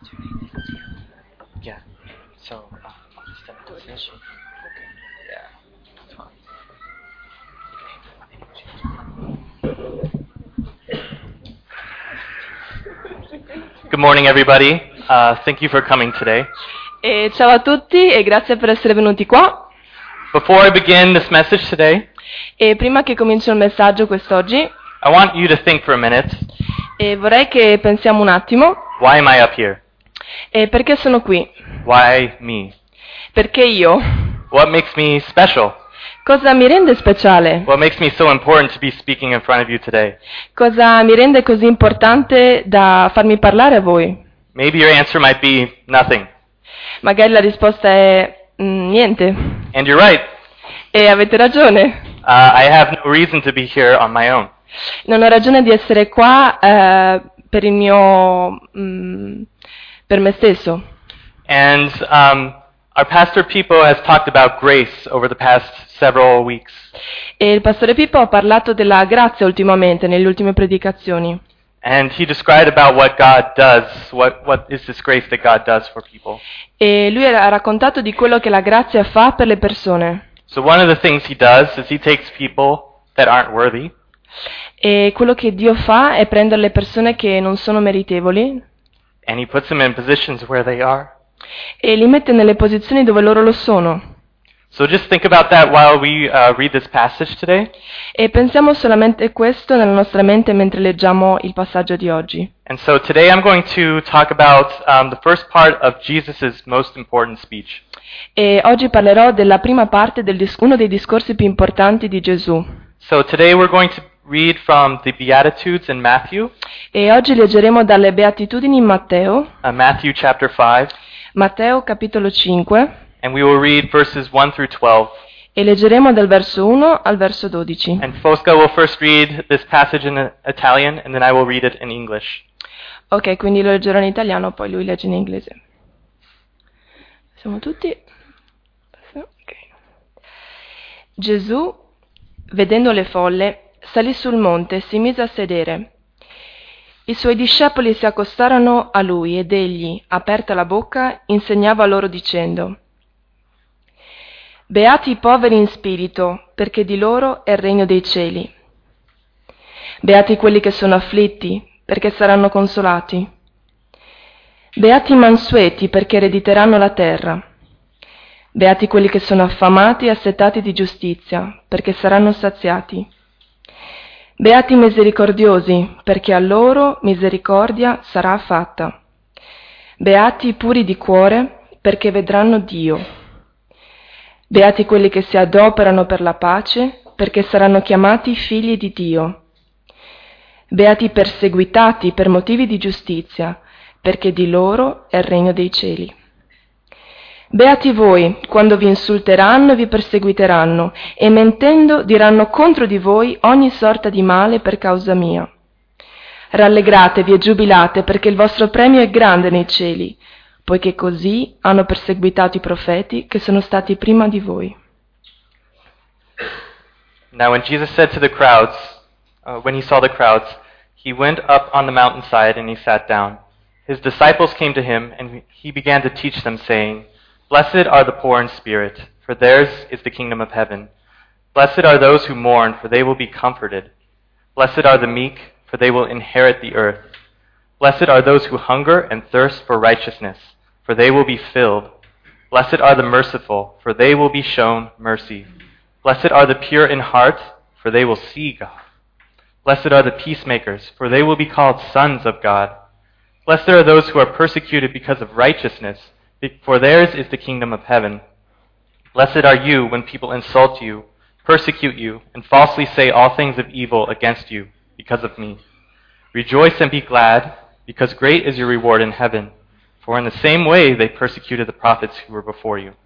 Yeah. So, I'll just step to finish. Okay. Yeah. That's fine. Good morning, everybody. Thank you for coming today. Ciao a tutti e grazie per essere venuti qua. Before I begin this message today, E prima che cominci il messaggio quest'oggi, I want you to think for a minute, vorrei che pensiamo un attimo. why am I up here? Perché sono qui? Why me? Perché io? What makes me special? Cosa mi rende speciale? What makes me so important to be speaking in front of you today? Cosa mi rende così importante da farmi parlare a voi? Maybe your answer might be nothing. Magari la risposta è niente. And you're right. E avete ragione. I have no reason to be here on my own. Non ho ragione di essere qua per il mio per me stesso. And our pastor Pippo has talked about grace over the past several weeks. E il pastore Pippo ha parlato della grazia ultimamente, nelle ultime predicazioni. And he described about what God does, what is this grace that God does for people. E lui ha raccontato di quello che la grazia fa per le persone. So one of the things he does is he takes people that aren't worthy, E quello che Dio fa è prendere le persone che non sono meritevoli and he puts them in positions where they are. e li mette nelle posizioni dove loro lo sono. So just think about that while we read this passage today. E pensiamo solamente questo nella nostra mente mentre leggiamo il passaggio di oggi. And so today I'm going to talk about the first part of Jesus' most important speech. E oggi parlerò della prima parte uno dei discorsi più importanti di Gesù. So today we're going to read from the Beatitudes in Matthew, E oggi leggeremo dalle Beatitudini in Matteo, Matthew chapter 5, Matteo capitolo 5, and we will read verses 1 through 12. e leggeremo dal verso 1 al verso 12. And Fosca will first read this passage in Italian, and then I will read it in English. Ok, quindi lo leggerò in italiano, poi lui legge in inglese. Siamo tutti? Ok. Gesù, vedendo le folle, salì sul monte e si mise a sedere. I suoi discepoli si accostarono a lui ed egli, aperta la bocca, insegnava loro dicendo: Beati i poveri in spirito, perché di loro è il regno dei cieli. Beati quelli che sono afflitti, perché saranno consolati. Beati i mansueti, perché erediteranno la terra. Beati quelli che sono affamati e assetati di giustizia, perché saranno saziati. Beati i misericordiosi, perché a loro misericordia sarà fatta. Beati i puri di cuore, perché vedranno Dio. Beati quelli che si adoperano per la pace, perché saranno chiamati figli di Dio. Beati i perseguitati per motivi di giustizia, perché di loro è il regno dei cieli. Beati voi, quando vi insulteranno e vi perseguiteranno, e mentendo diranno contro di voi ogni sorta di male per causa mia. Rallegratevi e giubilate, perché il vostro premio è grande nei cieli, poiché così hanno perseguitato i profeti che sono stati prima di voi. Now when Jesus said to the crowds, when he saw the crowds, he went up on the mountainside and he sat down. His disciples came to him, and he began to teach them, saying, Blessed are the poor in spirit, for theirs is the kingdom of heaven. Blessed are those who mourn, for they will be comforted. Blessed are the meek, for they will inherit the earth. Blessed are those who hunger and thirst for righteousness, for they will be filled. Blessed are the merciful, for they will be shown mercy. Blessed are the pure in heart, for they will see God. Blessed are the peacemakers, for they will be called sons of God. Blessed are those who are persecuted because of righteousness, for theirs is the kingdom of heaven. Blessed are you when people insult you, persecute you, and falsely say all things of evil against you because of me. Rejoice and be glad, because great is your reward in heaven. For in the same way they persecuted the prophets who were before you.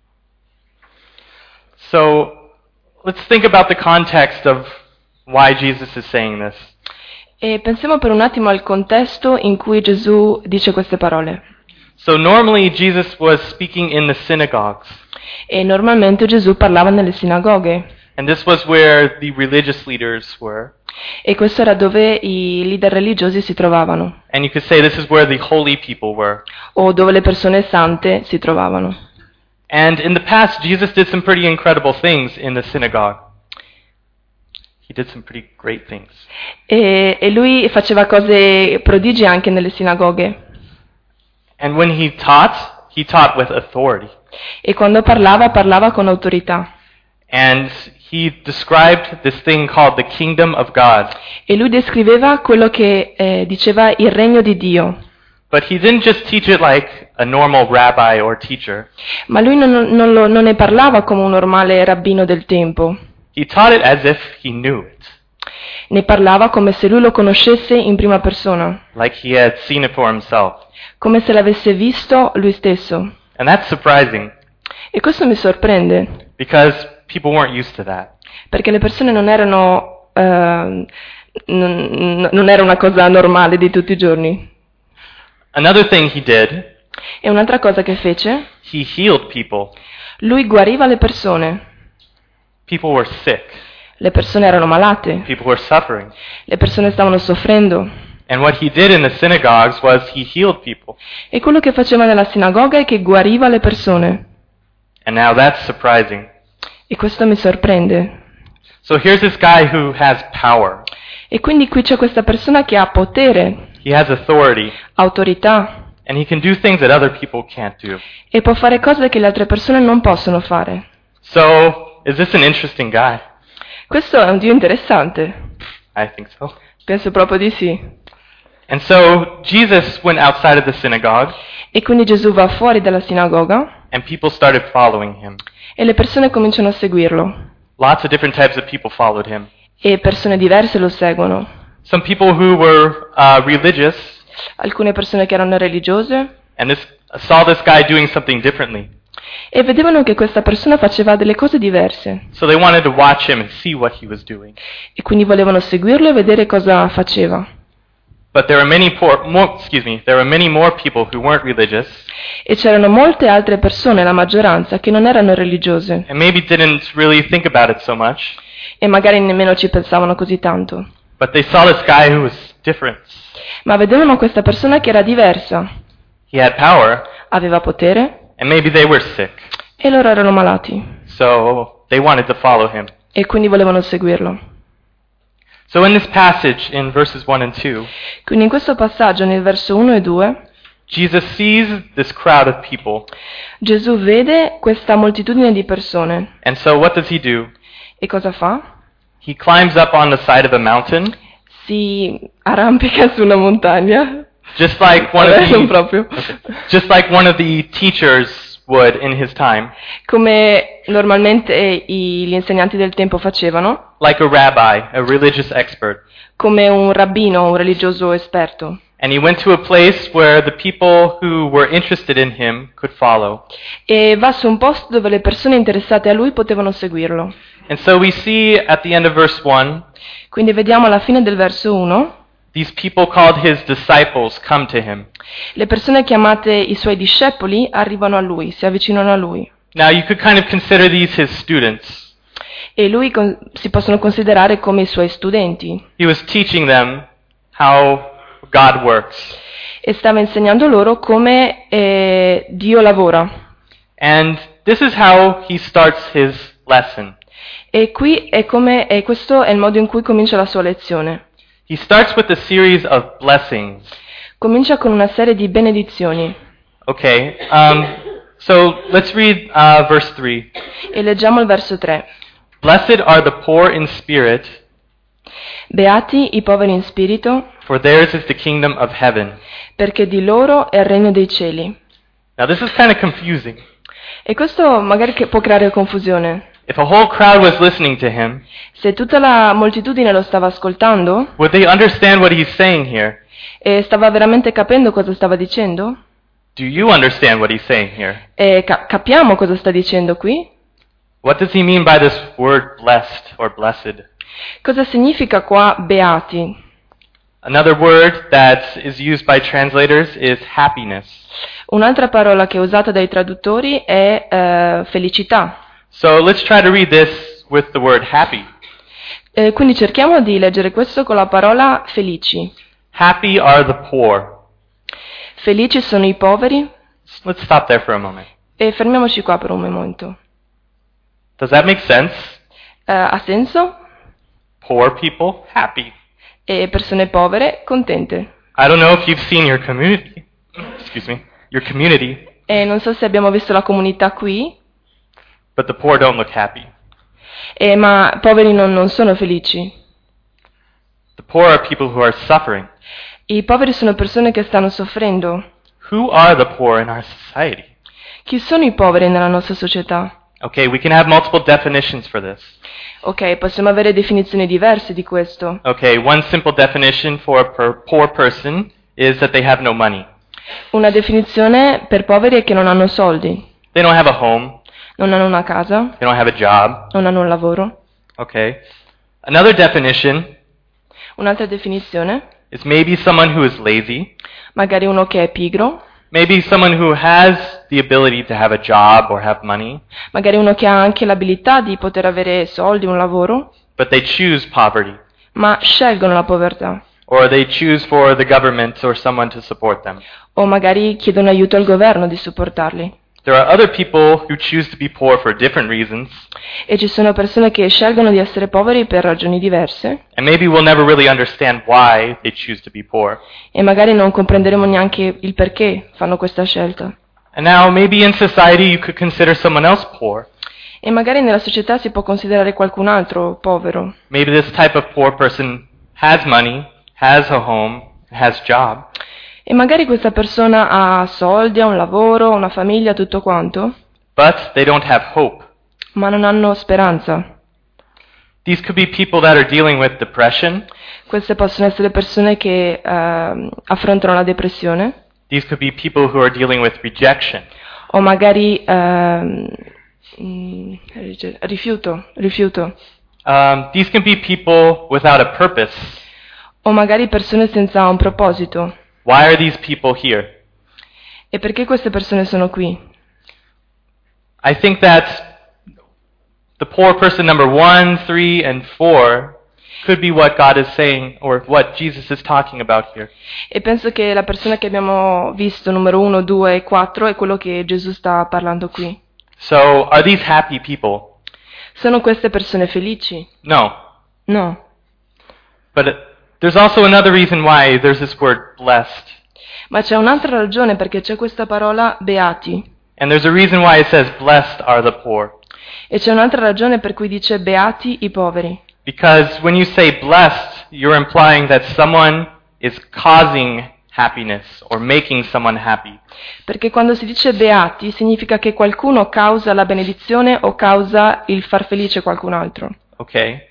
So, let's think about the context of why Jesus is saying this. E pensiamo per un attimo al contesto in cui Gesù dice queste parole. So normally Jesus was speaking in the synagogues. E normalmente Gesù parlava nelle sinagoghe. And this was where the religious leaders were. E questo era dove i leader religiosi si trovavano, And you could say this is where the holy people were. o dove le persone sante si trovavano. And in the past, Jesus did some pretty incredible things in the synagogue. He did some pretty great things. E lui faceva cose prodigi anche nelle sinagoghe. And when he taught with authority. E quando parlava con autorità. And he described this thing called the kingdom of God. E lui descriveva quello che diceva il regno di Dio. But he didn't just teach it like a normal rabbi or teacher. Ma lui non ne parlava come un normale rabbino del tempo. He taught it as if he knew it. Ne parlava come se lui lo conoscesse in prima persona, Like he had seen it for himself. come se l'avesse visto lui stesso. And that's surprising E questo mi sorprende, because people weren't used to that. perché le persone non era una cosa normale di tutti i giorni. Another thing he did, E un'altra cosa che fece, he healed people. lui guariva le persone. People were sick. Le persone erano malate, People were suffering. le persone stavano soffrendo. And what he did in the synagogues was he healed people. E quello che faceva nella sinagoga è che guariva le persone. And now that's surprising. E questo mi sorprende. So here's this guy who has power. E quindi qui c'è questa persona che ha potere, He has authority. autorità, And he can do things that other people can't do. e può fare cose che le altre persone non possono fare. So, is this an interesting guy? Questo è un Dio interessante. I think so. Penso proprio di sì. And so, Jesus went outside of the synagogue, E quindi Gesù va fuori dalla sinagoga and people started following him. e le persone cominciano a seguirlo. Lots of different types of people followed him. E persone diverse lo seguono. Some people who were religious Alcune persone che erano religiose and saw this guy doing something differently. e vedevano che questa persona faceva delle cose diverse. So they wanted to watch him and see what he was doing. E quindi volevano seguirlo e vedere cosa faceva. But there were many more people who weren't religious E c'erano molte altre persone, la maggioranza, che non erano religiose and maybe didn't really think about it so much. e magari nemmeno ci pensavano così tanto. But they saw this guy who was different. Ma vedevano questa persona che era diversa, He had power, aveva potere and maybe they were sick. e loro erano malati So they wanted to follow him. e quindi volevano seguirlo. So in this passage, in verses 1 and 2, Quindi in questo passaggio, nel verso 1 e 2, Jesus sees this crowd of people. Gesù vede questa moltitudine di persone And so what does he do? e cosa fa? He climbs up on the side of a mountain, Si arrampica su una montagna. just like one of Non the, proprio. just like one of the teachers would in his time, Come normalmente gli insegnanti del tempo facevano, like a rabbi, a religious expert. come un rabbino, un religioso esperto. And he went to a place where the people who were interested in him could follow. E va su un posto dove le persone interessate a lui potevano seguirlo. And so we see at the end of verse 1, Quindi vediamo alla fine del verso 1, these people called his disciples come to him. le persone chiamate i suoi discepoli arrivano a lui, si avvicinano a lui. Now you could kind of consider these his students. E si possono considerare come i suoi studenti. He was teaching them how God works. E stava insegnando loro come Dio lavora. And this is how he starts his lesson. E questo è il modo in cui comincia la sua lezione. He starts with a series of blessings. Comincia con una serie di benedizioni. Okay, so let's read verse 3. E leggiamo il verso 3. Blessed are the poor in spirit, Beati i poveri in spirito, for theirs is the kingdom of heaven. perché di loro è il regno dei cieli. Now this is kind of confusing. E questo magari può creare confusione. If a whole crowd was listening to him, Se tutta la moltitudine lo stava ascoltando would they understand what he's saying here? e stava veramente capendo cosa stava dicendo, Do you understand what he's saying here? e capiamo cosa sta dicendo qui? What does he mean by this word blessed or blessed? Cosa significa qua beati? Another word that is used by translators is happiness. Un'altra parola che è usata dai traduttori è felicità. So let's try to read this with the word happy. Quindi cerchiamo di leggere questo con la parola felici. Happy are the poor. Felici sono i poveri. Let's stop there for a moment. E fermiamoci qua per un momento. Does that make sense? Ha senso? Poor people, happy. E persone povere, contente. I don't know if you've seen your community. Your community, E non so se abbiamo visto la comunità qui, but the poor don't look happy. ma poveri non sono felici. The poor are people who are suffering. I poveri sono persone che stanno soffrendo. Who are the poor in our society? Chi sono i poveri nella nostra società? Okay, we can have multiple definitions for this. Ok, possiamo avere definizioni diverse di questo. Okay, one simple definition for a poor person is that they have no money. Una definizione per poveri è che non hanno soldi, They don't have a home. non hanno una casa, They don't have a job. non hanno un lavoro. Okay. Another definition Un'altra definizione, is maybe someone who is lazy. magari uno che è pigro, Maybe someone who has the ability to have a job or have money, magari uno che ha anche l'abilità di poter avere soldi, un lavoro, but they choose poverty. ma scelgono la povertà. Or they choose for the government or someone to support them. O magari chiedono aiuto al governo di supportarli. There are other people who choose to be poor for different reasons, E ci sono persone che scelgono di essere poveri per ragioni diverse and maybe we'll never really understand why they choose to be poor. e magari non comprenderemo neanche il perché fanno questa scelta. And now maybe in society you could consider someone else poor. E magari nella società si può considerare qualcun altro povero. Maybe this type of poor person has money, has a home, has job, E magari questa persona ha soldi, ha un lavoro, una famiglia, tutto quanto, but they don't have hope. ma non hanno speranza. These could be people that are dealing with depression. Queste possono essere persone che affrontano la depressione These could be people who are dealing with rejection. o magari rifiuto. These can be people without a purpose. O magari persone senza un proposito. Why are these people here? E perché queste persone sono qui? I think that the poor person number 1, 3, and 4 could be what God is saying or what Jesus is talking about here. E penso che la persona che abbiamo visto, numero 1, 2 e 4, è quello che Gesù sta parlando qui. So, are these happy people? Sono queste persone felici? No. No. But there's also another reason why there's this word blessed. Ma c'è un'altra ragione perché c'è questa parola beati. And there's a reason why it says blessed are the poor. E c'è un'altra ragione per cui dice beati i poveri. Because when you say blessed, you're implying that someone is causing happiness or making someone happy. Perché quando si dice beati significa che qualcuno causa la benedizione o causa il far felice qualcun altro. Okay?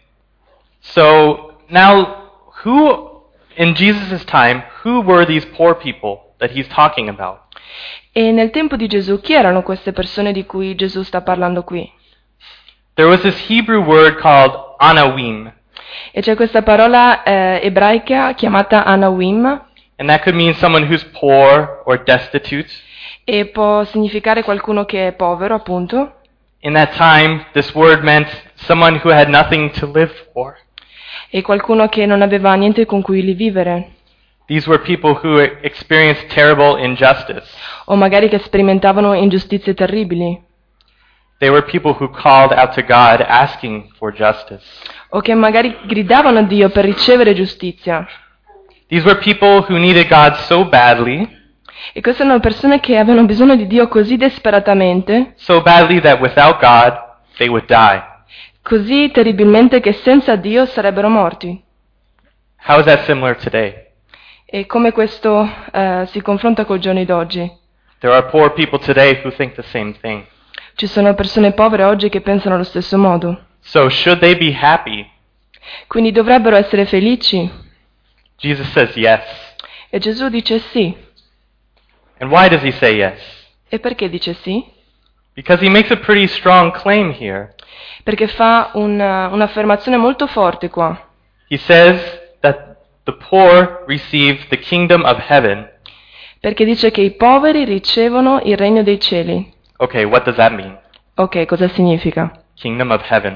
So, now, who, in Jesus' time, who were these poor people that he's talking about? E nel tempo di Gesù chi erano queste persone di cui Gesù sta parlando qui? There was this Hebrew word called anawim, E c'è questa parola ebraica chiamata anawim and that could mean someone who's poor or destitute. e può significare qualcuno che è povero, appunto. In that time, this word meant someone who had nothing to live for. E qualcuno che non aveva niente con cui vivere. These were people who experienced terrible injustice. O magari che sperimentavano ingiustizie terribili. They were people who called out to God asking for justice. O che magari gridavano a Dio per ricevere giustizia. These were people who needed God so badly, E queste erano persone che avevano bisogno di Dio così disperatamente, so badly that without God, they would die. così terribilmente che senza Dio sarebbero morti. How is that similar today? E come questo si confronta con i giorni d'oggi? There are poor people today who think the same thing. Ci sono persone povere oggi che pensano allo stesso modo. So should they be happy? Quindi dovrebbero essere felici? Jesus says yes. E Gesù dice sì. And why does he say yes? E perché dice sì? Because he makes a pretty strong claim here. Perché fa un'affermazione molto forte qua. He says that the poor receive the kingdom of heaven. Perché dice che i poveri ricevono il regno dei cieli. Okay, what does that mean? Ok, cosa significa? Kingdom of heaven.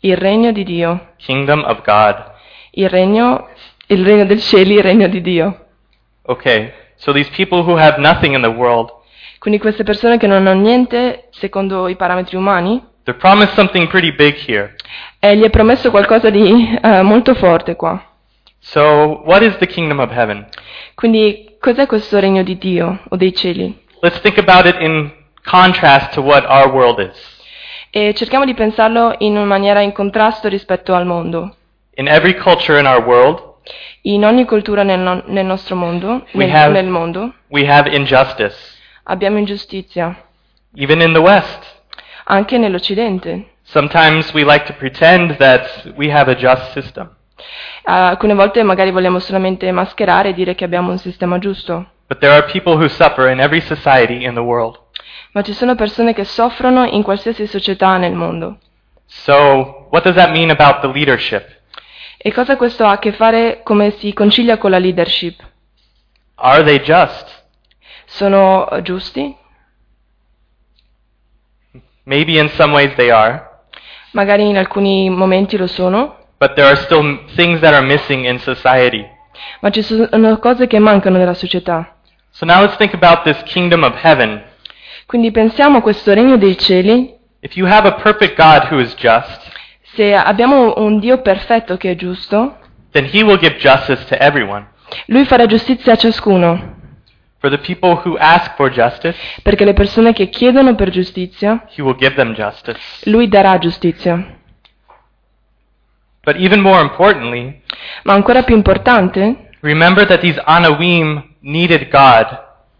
Il regno di Dio. Kingdom of God. Il regno del cielo, il regno di Dio. Okay, so these people who have nothing in the world, Quindi queste persone che non hanno niente secondo i parametri umani, they're promised something pretty big here. gli è promesso qualcosa di molto forte qua. So, what is the kingdom of heaven? Quindi cos'è questo regno di Dio o dei cieli? Let's think about it in contrast to what our world is. E cerchiamo di pensarlo in una maniera in contrasto rispetto al mondo. In every culture in our world, In ogni cultura nel nostro mondo, nel mondo, we have injustice, abbiamo ingiustizia, even in the West. anche nell'Occidente. Sometimes we like to pretend that we have a just system. Alcune volte magari vogliamo solamente mascherare e dire che abbiamo un sistema giusto. But there are people who suffer in every society in the world. Ma ci sono persone che soffrono in qualsiasi società nel mondo. So, what does that mean about the leadership? E cosa questo ha a che fare come si concilia con la leadership? Are they just? Sono giusti? Maybe in some ways they are, Magari in alcuni momenti lo sono, but there are still things that are missing in society. ma ci sono cose che mancano nella società. So now let's think about this kingdom of heaven. Quindi pensiamo a questo regno dei cieli. If you have a perfect God who is just, Se abbiamo un Dio perfetto che è giusto, then he will give justice to everyone. Lui farà giustizia a ciascuno. For the people who ask for justice, Perché le persone che chiedono per giustizia, he will give them justice. Lui darà giustizia. But even more importantly, Ma ancora più importante, remember that these Anawim needed God.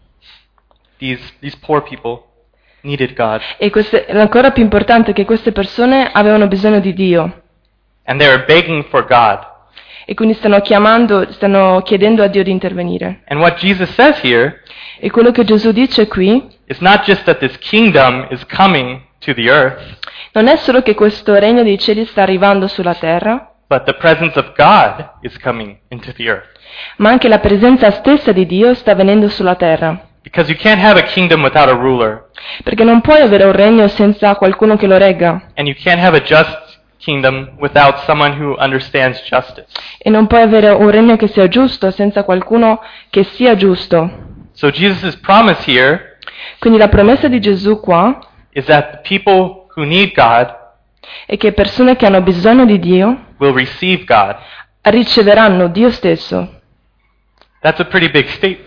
These poor people needed God. e ancora più importante è che queste persone avevano bisogno di Dio. And they were begging for God. E quindi stanno chiedendo a Dio di intervenire. And what Jesus says here E quello che Gesù dice qui is not just that this kingdom is coming to the earth, non è solo che questo regno dei cieli sta arrivando sulla terra, but the presence of God is coming into the earth. ma anche la presenza stessa di Dio sta venendo sulla terra. Because you can't have a kingdom without a ruler, Perché non puoi avere un regno senza qualcuno che lo regga. and you can't have a just kingdom without someone who understands justice. E non puoi avere un regno che sia giusto senza qualcuno che sia giusto. So Jesus' promise here Quindi la promessa di Gesù qua is that the people who need God è che persone che hanno bisogno di Dio will receive God. riceveranno Dio stesso. That's a pretty big statement.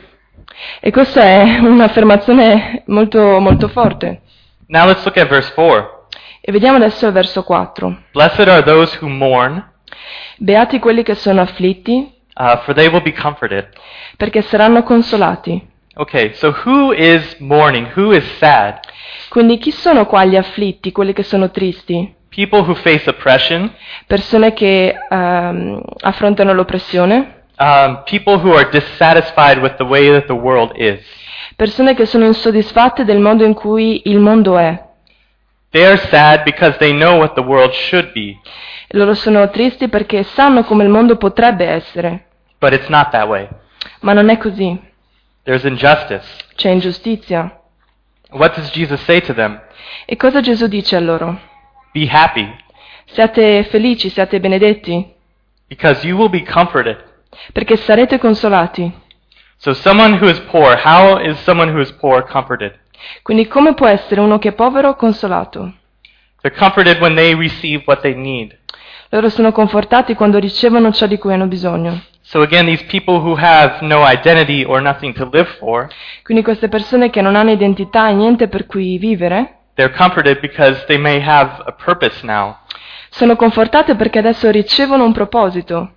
E questa è un'affermazione molto, molto forte. Now let's look at verse 4. E vediamo adesso il verso 4. Blessed are those who mourn, Beati quelli che sono afflitti, for they will be comforted. perché saranno consolati. Okay, so who is mourning? Who is sad? Quindi chi sono qua gli afflitti, quelli che sono tristi? People who face oppression, Persone che affrontano l'oppressione, people who are dissatisfied with the way that the world is. persone che sono insoddisfatte del modo in cui il mondo è. They are sad because they know what the world should be, Loro sono tristi perché sanno come il mondo potrebbe essere, but it's not that way. ma non è così. There's injustice. C'è ingiustizia. What does Jesus say to them? E cosa Gesù dice a loro? Be happy, Siate felici, siate benedetti, because you will be comforted. perché sarete consolati. So someone who is poor, how is someone who is poor comforted? Quindi come può essere uno che è povero consolato? They're comforted when they receive what they need. Loro sono confortati quando ricevono ciò di cui hanno bisogno. So again, these people who have no identity or nothing to live for, Quindi queste persone che non hanno identità e niente per cui vivere, they're comforted because they may have a purpose now. sono confortate perché adesso ricevono un proposito.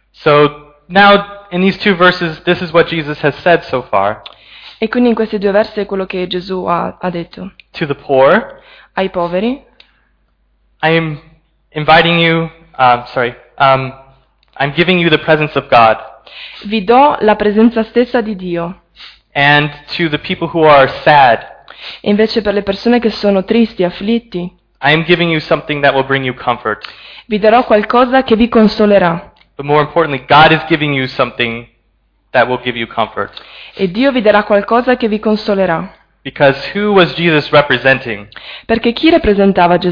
So now in these two verses, this is what Jesus has said so far. E quindi in questi due versi è quello che Gesù ha detto. To the poor, Ai poveri, I am inviting you, I'm giving you the presence of God. vi do la presenza stessa di Dio. And to the people who are sad, E invece per le persone che sono tristi, afflitti, I am giving you something that will bring you comfort. vi darò qualcosa che vi consolerà. But more importantly, God is giving you something that will give you comfort. E Dio vi darà qualcosa che vi consolerà. Because who was Jesus representing? Perché chi rappresentava Gesù?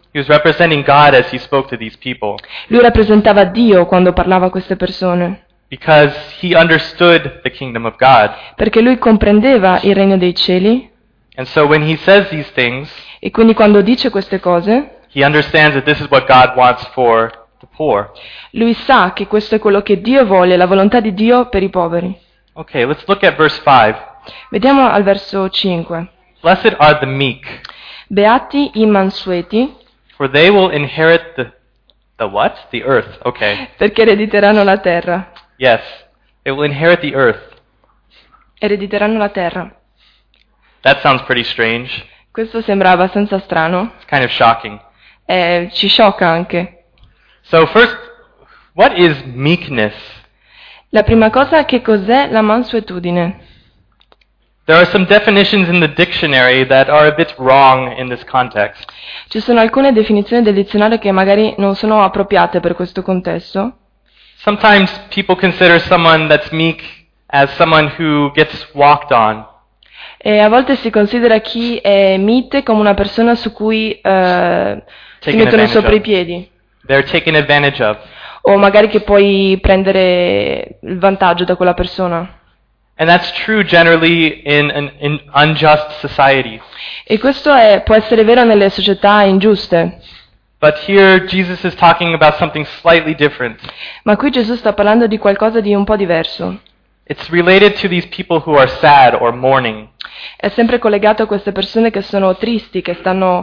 He was representing God as he spoke to these people Lui rappresentava Dio quando parlava a queste persone, because he understood the kingdom of God. perché lui comprendeva il regno dei cieli And so when he says these things, e quindi quando dice queste cose, he understands that this is what God wants for the poor. lui sa che questo è quello che Dio vuole, la volontà di Dio per i poveri. Okay, let's look at verse 5. Vediamo al verso 5. Blessed are the meek, Beati i mansueti, for they will inherit the what? The earth. Okay. perché erediteranno la terra. Yes. They will inherit the earth. Erediteranno la terra. That sounds pretty strange. Questo sembra abbastanza strano, It's kind of shocking. ci sciocca anche. So first, what is meekness? La prima cosa, che cos'è la mansuetudine? There are some definitions in the dictionary that are a bit wrong in this context. Ci sono alcune definizioni del dizionario che magari non sono appropriate per questo contesto. Sometimes people consider someone that's meek as someone who gets walked on. E a volte si considera chi è mite come una persona su cui si mettono advantage sopra of. i piedi, They're taken advantage of. o magari che puoi prendere il vantaggio da quella persona. And that's true generally in an unjust society. E questo può essere vero nelle società ingiuste, But here Jesus is talking about something slightly different. ma qui Gesù sta parlando di qualcosa di un po' diverso. It's related to these people who are sad or mourning. È sempre collegato a queste persone che sono tristi, che sono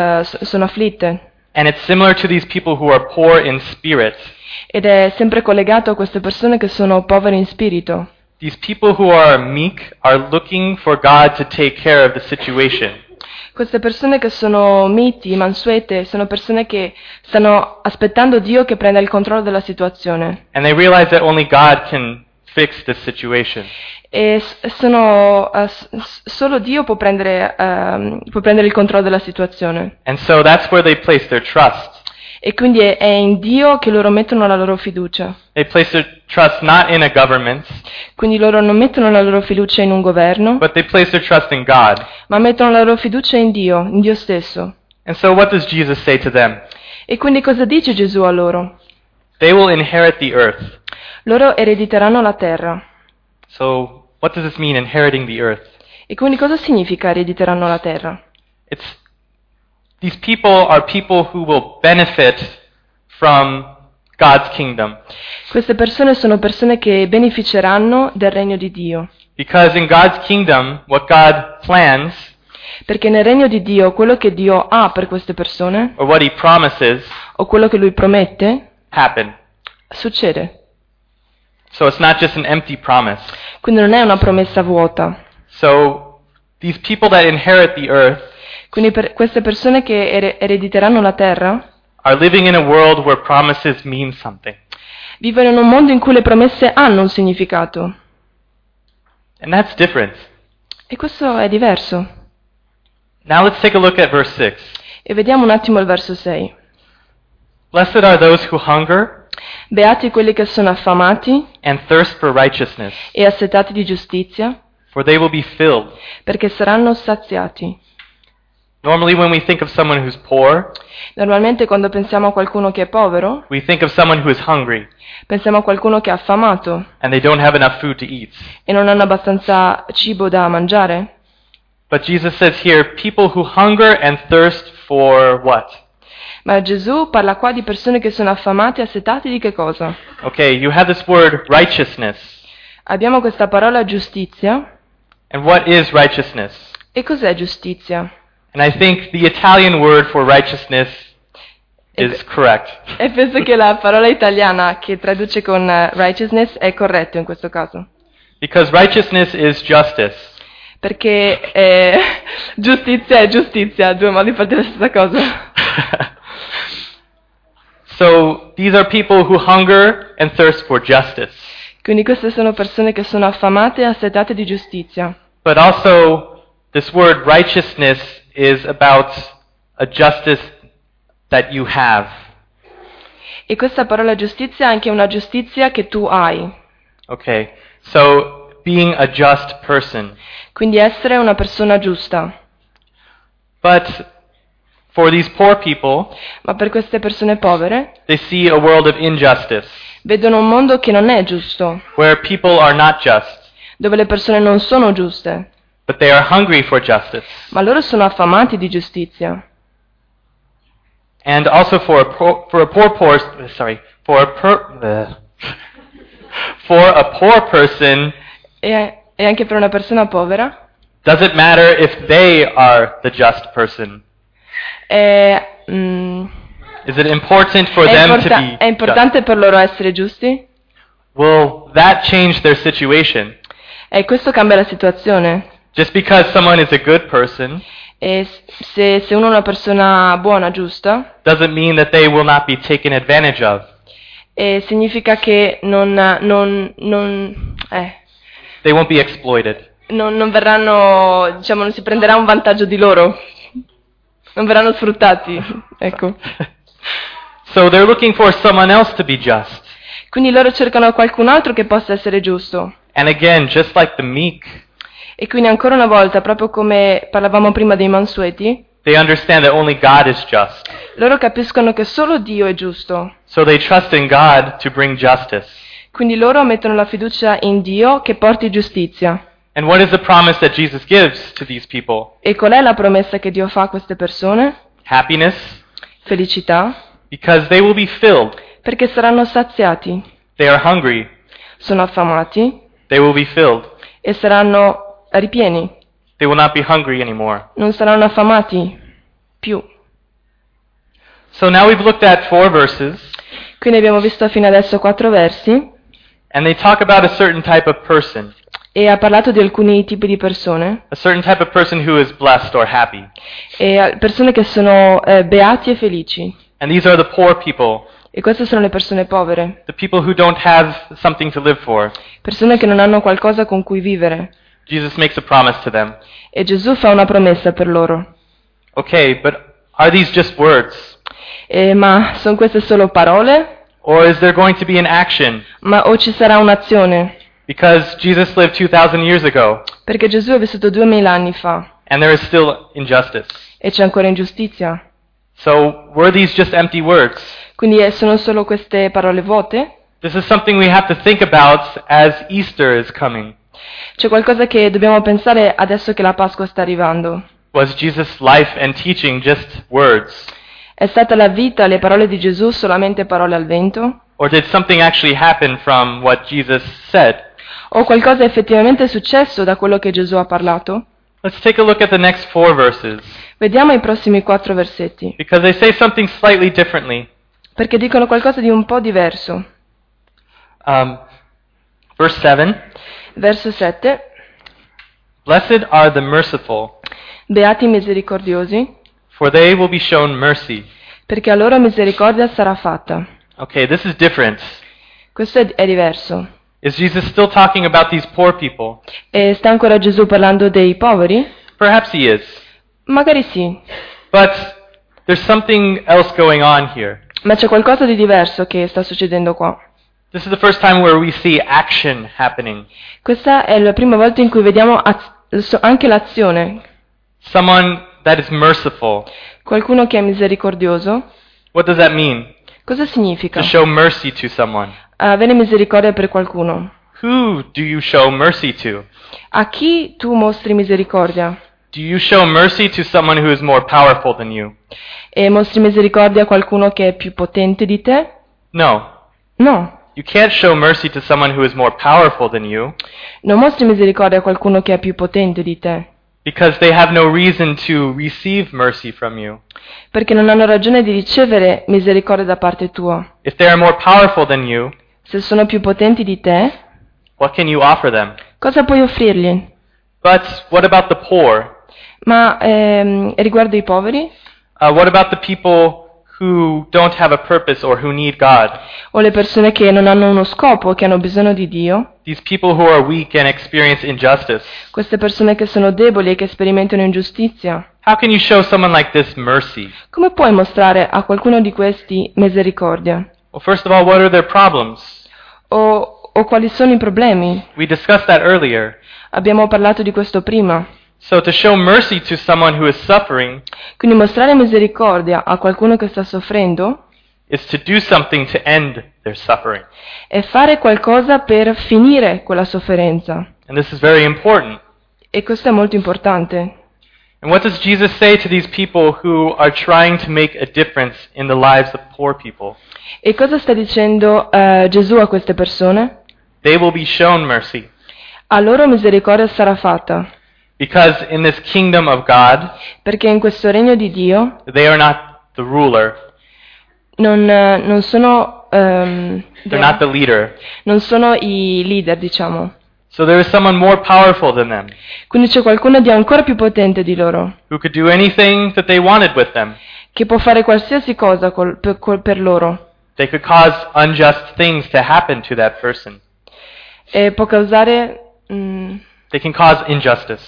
afflitte. And it's similar to these people who are poor in spirit. Ed è sempre collegato a queste persone che sono povere in spirito. These people who are meek are looking for God to take care of the situation. Queste persone che sono miti, mansuete, sono persone che stanno aspettando Dio che prenda il controllo della situazione. And they realize that only God can fix this situation. E solo Dio può prendere il controllo della situazione. And so that's where they place their trust. E quindi è in Dio che loro mettono la loro fiducia. They place their trust not in a government, Quindi loro non mettono la loro fiducia in un governo, but they place their trust in God. ma mettono la loro fiducia in Dio stesso. And so what does Jesus say to them? E quindi cosa dice Gesù a loro? They will inherit the earth. Loro erediteranno la terra. So what does this mean, inheriting the earth? E quindi cosa significa erediteranno la terra? These people are people who will benefit from God's kingdom. Queste persone sono persone che beneficeranno del regno di Dio. Because in God's kingdom, what God plans, Perché nel regno di Dio, quello che Dio ha per queste persone, or what He promises, o quello che Lui promette, happen. succede. So it's not just an empty promise. Quindi non è una promessa vuota. So these people that inherit the earth Quindi per queste persone che erediteranno la terra are living in a world where promises mean something. vivono in un mondo in cui le promesse hanno un significato. And that's different. E questo è diverso. Now let's take a look at verse 6. E vediamo un attimo il verso 6. Blessed are those who hunger Beati quelli che sono affamati and thirst for righteousness, e assetati di giustizia, for they will be filled. perché saranno saziati. Normally when we think of someone who's poor, Normalmente quando pensiamo a qualcuno che è povero, we think of someone who is hungry pensiamo a qualcuno che è affamato and they don't have enough food to eat. e non hanno abbastanza cibo da mangiare. But Jesus says here, people who hunger and thirst for what? Ma Gesù parla qua di persone che sono affamate e assetati di che cosa? Okay, you have this word righteousness. Abbiamo questa parola giustizia. And what is righteousness? E cos'è giustizia? And I think the Italian word for righteousness is correct. E penso che la parola italiana che traduce con righteousness è corretto in questo caso. Because righteousness is justice. Perché giustizia è giustizia, due modi per dire la stessa cosa. So these are people who hunger and thirst for justice. Quindi queste sono persone che sono affamate e assetate di giustizia. But also this word righteousness is about a justice that you have. E questa parola giustizia è anche una giustizia che tu hai. Okay, so being a just person. Quindi essere una persona giusta. But For these poor people, Ma per queste persone povere they see a world of injustice, vedono un mondo che non è giusto, where people are not just, dove le persone non sono giuste, but they are hungry for justice. ma loro sono affamati di giustizia. And also for a poor person, E anche per una persona povera does it matter if they are the just person? Is it important for them to be è importante per loro essere giusti? just? Will that change their situation? E questo cambia la situazione. Just because someone is a good person E se uno è una persona buona, giusta, doesn't mean that they will not be taken advantage of. significa che non They won't be exploited. non verranno, diciamo, non si prenderà un vantaggio di loro. Non verranno sfruttati, ecco. So they're looking for someone else to be just. Quindi loro cercano qualcun altro che possa essere giusto. And again, just like the meek, E quindi ancora una volta, proprio come parlavamo prima dei mansueti, they understand that only God is just. loro capiscono che solo Dio è giusto. So they trust in God to bring justice. Quindi loro mettono la fiducia in Dio che porti giustizia. And what is the promise that Jesus gives to these people? E qual è la promessa che Dio fa a queste persone? Happiness, Felicità, because they will be filled. perché saranno saziati. They are hungry, Sono affamati they will be filled. e saranno ripieni. They will not be hungry anymore. Non saranno affamati più. So now we've looked at 4 verses, Quindi abbiamo visto fino adesso 4 versi and they talk about a certain type of person, e ha parlato di alcuni tipi di persone, a certain type of person who is blessed or happy. e persone che sono beati e felici. And these are the poor people, E queste sono le persone povere, the people who don't have something to live for. persone che non hanno qualcosa con cui vivere. Jesus makes a promise to them. E Gesù fa una promessa per loro. Okay, but are these just words? Ma sono queste solo parole? Or is there going to be an action? O ci sarà un'azione? Because Jesus lived 2,000 years ago, Perché Gesù è vissuto 2000 anni fa and there is still injustice. e c'è ancora ingiustizia. So were these just empty words? Quindi sono solo queste parole vuote? This is something we have to think about as Easter is coming. C'è qualcosa che dobbiamo pensare adesso che la Pasqua sta arrivando. Was Jesus' life and teaching just words? È stata la vita, le parole di Gesù solamente parole al vento? Or did something actually happen from what Jesus said? O qualcosa è effettivamente successo da quello che Gesù ha parlato? Let's take a look at the next 4 verses, Vediamo i prossimi 4 versetti, because they say something slightly differently. perché dicono qualcosa di un po' diverso. Verse 7, Verso 7. Blessed are the merciful, Beati i misericordiosi, for they will be shown mercy. perché a loro misericordia sarà fatta. Okay, this is different. Questo è diverso. Is Jesus still talking about these poor people? E sta ancora Gesù parlando dei poveri? Perhaps he is. Magari sì, But there's something else going on here. ma c'è qualcosa di diverso che sta succedendo qua. This is the first time where we see action happening. Questa è la prima volta in cui vediamo anche l'azione. Someone that is merciful. Qualcuno che è misericordioso. What does that mean? Cosa significa? To show mercy to someone. Avere misericordia per qualcuno. Who do you show mercy to? A chi tu mostri misericordia? Do you show mercy to someone who is more powerful than you? E mostri misericordia a qualcuno che è più potente di te? No. No. You can't show mercy to someone who is more powerful than you, Non mostri misericordia a qualcuno che è più potente di te, because they have no reason to receive mercy from you. perché non hanno ragione di ricevere misericordia da parte tua. If they are more powerful than you, Se sono più potenti di te, what can you offer them? cosa puoi offrirgli? But what about the poor? Ma riguardo i poveri? What about the people who don't have a purpose or who need God? O le persone che non hanno uno scopo, che hanno bisogno di Dio? These people who are weak and experience injustice. Queste persone che sono deboli e che sperimentano ingiustizia? How can you show someone like this mercy? Come puoi mostrare a qualcuno di questi misericordia? Well, first of all, what are their problems? O quali sono i problemi? We discussed that earlier. Abbiamo parlato di questo prima. So to show mercy to someone who is suffering Quindi mostrare misericordia a qualcuno che sta soffrendo is to do something to end their suffering. è fare qualcosa per finire quella sofferenza. And this is very important. E questo è molto importante. And what does Jesus say to these people who are trying to make a difference in the lives of poor people? E cosa sta dicendo Gesù a queste persone? They will be shown mercy. A loro misericordia sarà fatta, Because in this kingdom of God, perché in questo regno di Dio they are not the ruler, non sono, they're not the leader. non sono i leader, diciamo. So there is someone more powerful than them, Quindi c'è qualcuno di ancora più potente di loro, who could do anything that they wanted with them. che può fare qualsiasi cosa per loro. They could cause unjust things to happen to that person. E può causare... They can cause injustice.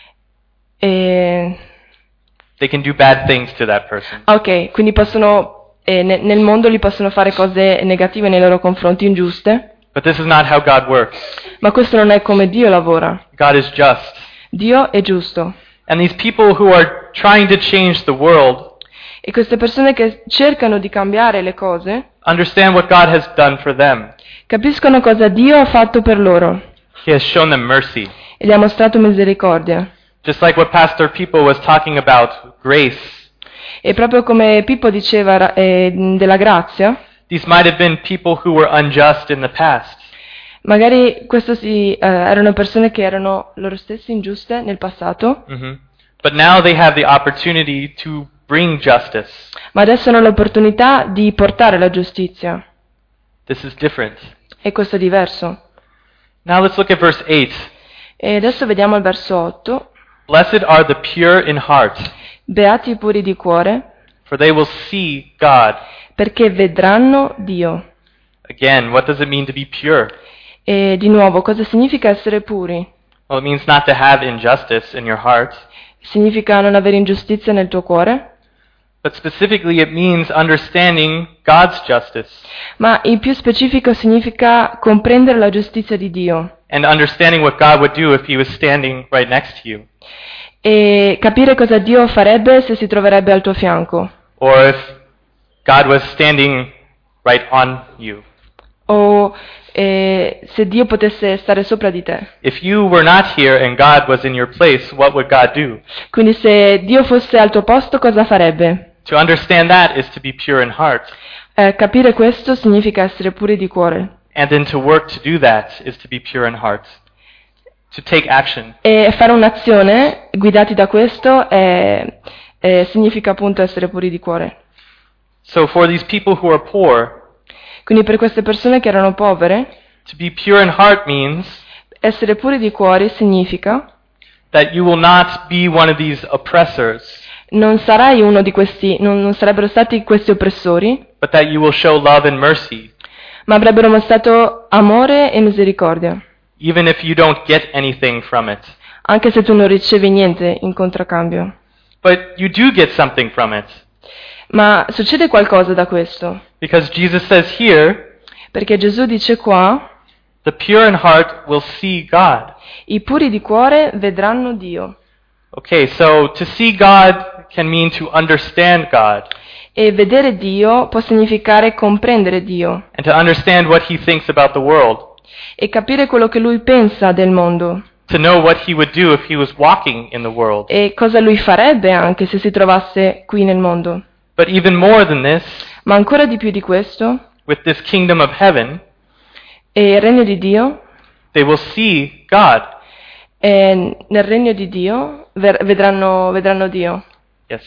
e- They can do bad things to that person. Ok, quindi possono, nel mondo gli possono fare cose negative nei loro confronti, ingiuste, But this is not how God works. ma questo non è come Dio lavora. God is just. Dio è giusto. And these people who are trying to change the world E queste persone che cercano di cambiare le cose understand what God has done for them. capiscono cosa Dio ha fatto per loro He has shown them mercy. e gli ha mostrato misericordia. Just like what Pastor People was talking about, grace. E proprio come Pippo diceva della grazia, These might have been people who were unjust in the past. magari erano persone che erano loro stesse ingiuste nel passato, But now they have the opportunity to bring justice. ma adesso hanno l'opportunità di portare la giustizia. This is different. E questo è diverso. Now let's look at verse 8. E adesso vediamo il verso 8. Blessed are the pure in heart, Beati i puri di cuore, for they will see God. perché vedranno Dio. Again, what does it mean to be pure? E di nuovo, cosa significa essere puri? Well, it means not to have injustice in your heart, Significa non avere ingiustizia nel tuo cuore? but specifically it means understanding God's justice Ma in più specifico significa comprendere la giustizia di Dio and understanding what God would do if He was standing right next to you, e capire cosa Dio farebbe se si troverebbe al tuo fianco or if God was standing right on you. o se Dio potesse stare sopra di te. If you were not here and God was in your place, what would God do? Quindi se Dio fosse al tuo posto, cosa farebbe? To understand that is to be pure in heart. Capire questo significa essere puri di cuore. And then to work to do that is to be pure in heart. To take action. E fare un'azione guidati da questo significa appunto essere puri di cuore. So for these people who are poor, Quindi per queste persone che erano povere, to be pure in heart means essere puri di cuore significa that you will not be one of these oppressors, non sarai uno di questi, non sarebbero stati questi oppressori, but that you will show love and mercy, ma avrebbero mostrato amore e misericordia, even if you don't get anything from it. anche se tu non ricevi niente in contraccambio. But you do get something from it. Ma succede qualcosa da questo, Because Jesus says here, perché Gesù dice qua, the pure in heart will see God. i puri di cuore vedranno Dio. Okay, so to see God can mean to understand God E vedere Dio può significare comprendere Dio and to understand what He thinks about the world, e capire quello che Lui pensa del mondo to know what He would do if He was walking in the world. e cosa Lui farebbe anche se si trovasse qui nel mondo. But even more than this, Ma ancora di più di questo, with this kingdom of heaven, e il regno di Dio, they will see God. e nel regno di Dio vedranno Dio. Yes.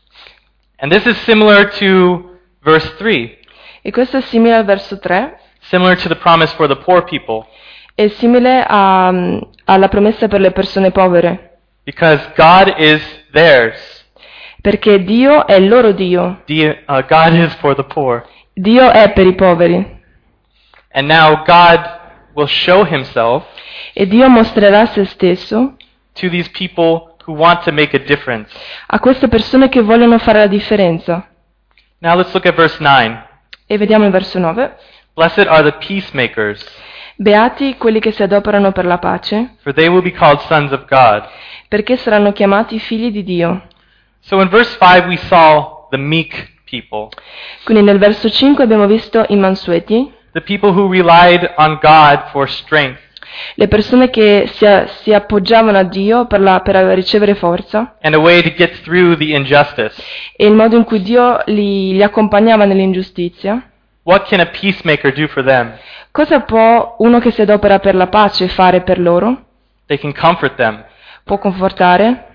And this is similar to verse 3, E questo è simile al verso 3, similar to the promise for the poor people, è simile alla promessa per le persone povere, because God is theirs. perché Dio è il loro Dio. God is for the poor. Dio è per i poveri. And now God will show Himself E Dio mostrerà se stesso to these people who want to make a difference. a queste persone che vogliono fare la differenza. Now let's look at verse 9. E vediamo il verso 9. Blessed are the peacemakers, Beati quelli che si adoperano per la pace, for they will be called sons of God. perché saranno chiamati figli di Dio. So in verse 5 we saw the meek people, Quindi nel verso 5 abbiamo visto i mansueti, the people who relied on God for strength. le persone che si appoggiavano a Dio per ricevere forza, And a way to get through the injustice. e il modo in cui Dio li accompagnava nell'ingiustizia. What can a peacemaker do for them? Cosa può uno che si adopera per la pace fare per loro? They can comfort them. Può confortare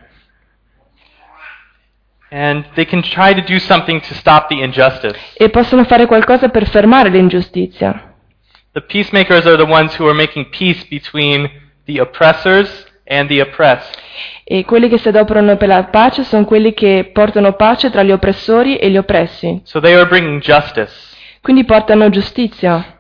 And they can try to do something to stop the injustice. e possono fare qualcosa per fermare l'ingiustizia. The peacemakers are the ones who are making peace between the oppressors and the oppressed. E quelli che si adoperano per la pace sono quelli che portano pace tra gli oppressori e gli oppressi. So they are bringing justice. Quindi portano giustizia.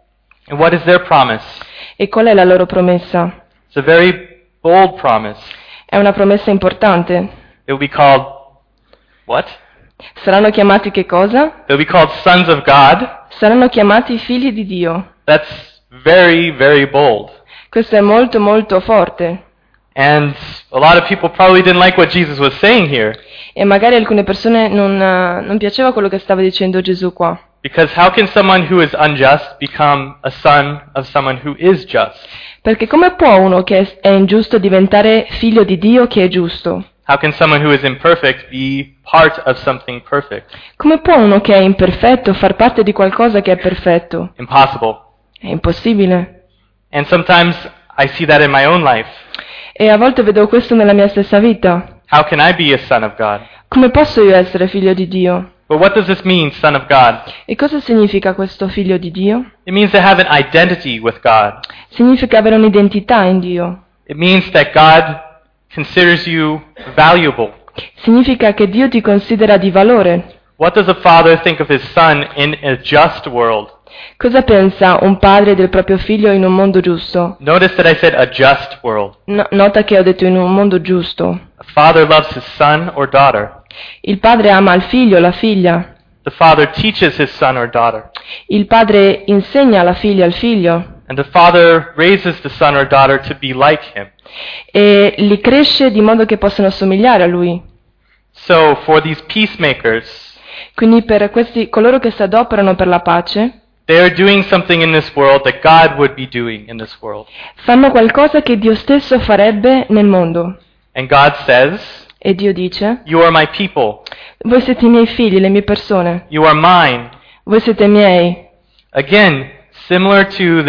And what is their promise? E qual è la loro promessa? It's a very bold promise. È una promessa importante. It will be called what? Saranno chiamati che cosa? They'll be called sons of God. Saranno chiamati figli di Dio. That's very, very bold. Questo è molto molto forte. And a lot of people probably didn't like what Jesus was saying here. E magari alcune persone non piaceva quello che stava dicendo Gesù qua. Because how can someone who is unjust become a son of someone who is just? Perché come può uno che è ingiusto diventare figlio di Dio che è giusto? How can someone who is imperfect be part of something perfect? Come può uno che è imperfetto far parte di qualcosa che è perfetto? Impossible. È impossibile. And sometimes I see that in my own life. E a volte vedo questo nella mia stessa vita. How can I be a son of God? Come posso io essere figlio di Dio? But what does this mean, son of God? E cosa significa questo figlio di Dio? It means to have an identity with God. Significa avere un'identità in Dio. It means that God considers you valuable. Significa che Dio ti considera di valore. What does a father think of his son in a just world? Cosa pensa un padre del proprio figlio in un mondo giusto? Notice that I said a just world. Nota che ho detto in un mondo giusto. A father loves his son or daughter. Il padre ama il figlio o la figlia. The father teaches his son or daughter. Il padre insegna la figlia al figlio. And the father raises the son or daughter to be like him. E li cresce di modo che possano somigliare a lui. So for these peacemakers, Quindi per coloro che si adoperano per la pace, they are doing something in this world that God would be doing in this world. fanno qualcosa che Dio stesso farebbe nel mondo. And God says, E Dio dice: you are my people. voi siete i miei figli, le mie persone. You are mine. Voi siete miei. Again, similar to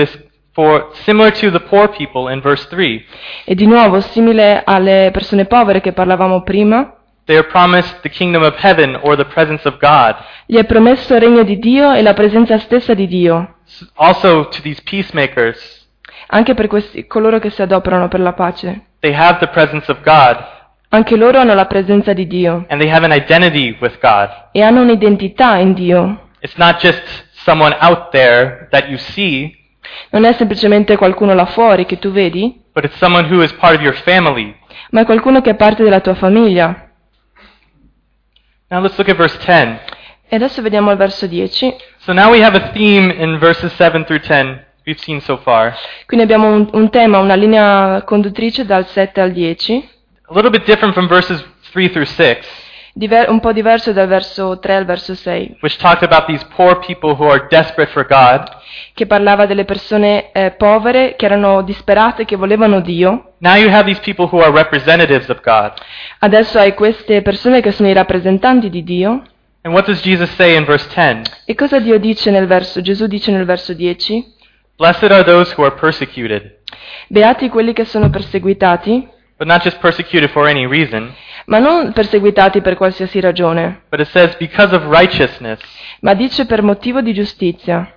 the poor people in verse 3. E di nuovo, simile alle persone povere che parlavamo prima, They are promised the kingdom of heaven or the presence of God. gli è promesso il regno di Dio e la presenza stessa di Dio. Also to these peacemakers, Anche per coloro che si adoperano per la pace. they have the presence of God Anche loro hanno la presenza di Dio and they have an identity with God. e hanno un'identità in Dio. It's not just someone out there that you see, Non è semplicemente qualcuno là fuori che tu vedi, but it's someone who is part of your family. ma è qualcuno che è parte della tua famiglia. Now let's look at verse 10. E adesso vediamo il verso 10. So now we have a theme in verses 7 through 10 we've seen so far. Quindi abbiamo un tema, una linea conduttrice dal 7 al 10, A little bit different from verses 3 through 6, un po' diverso dal verso 3 al verso 6, which talked about these poor people who are desperate for God. che parlava delle persone povere che erano disperate, che volevano Dio. Now you have these people who are representatives of God. Adesso hai queste persone che sono i rappresentanti di Dio. And what does Jesus say in verse 10? E cosa Gesù dice nel verso 10? Blessed are those who are persecuted, Beati quelli che sono perseguitati, but not just persecuted for any reason, ma non perseguitati per qualsiasi ragione, but it says because of righteousness. ma dice per motivo di giustizia.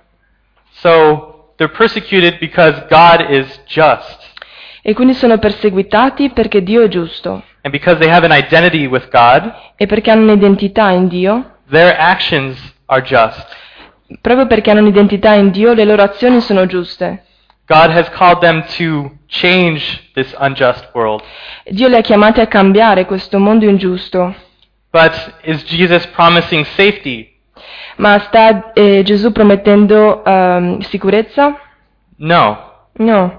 So they're persecuted because God is just, E quindi sono perseguitati perché Dio è giusto. and because they have an identity with God, E perché hanno un'identità in Dio, their actions are just. proprio perché hanno un'identità in Dio, le loro azioni sono giuste. God has called them to change this unjust world. Dio li ha chiamati a cambiare questo mondo ingiusto. But is Jesus promising safety? Ma sta Gesù promettendo sicurezza? No. No.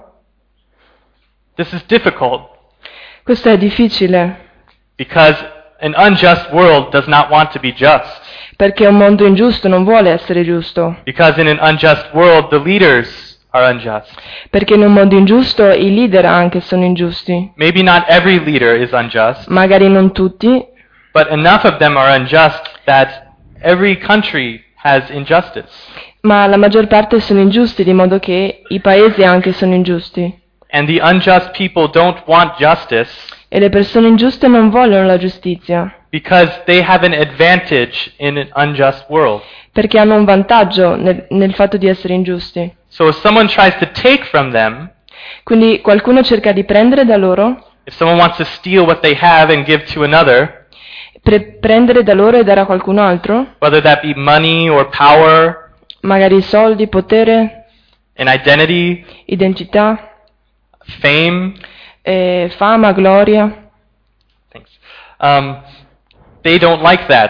This is difficult Questo è difficile, because an unjust world does not want to be just. perché un mondo ingiusto non vuole essere giusto. Because in an unjust world, the leaders are unjust. Perché in un mondo ingiusto i leader anche sono ingiusti. Maybe not every leader is unjust, Magari non tutti, but enough of them are unjust that every country has injustice. ma la maggior parte sono ingiusti, di modo che i paesi anche sono ingiusti. And the unjust people don't want justice E le persone ingiuste non vogliono la giustizia, because they have an advantage in an unjust world. perché hanno un vantaggio nel fatto di essere ingiusti. So if someone tries to take from them, Quindi qualcuno cerca di prendere da loro, if someone wants to steal what they have and give to another, prendere da loro e dare a qualcun altro, whether that be money or power, magari soldi, potere, an identity, identità, fame, fama, gloria. thanks. They don't like that,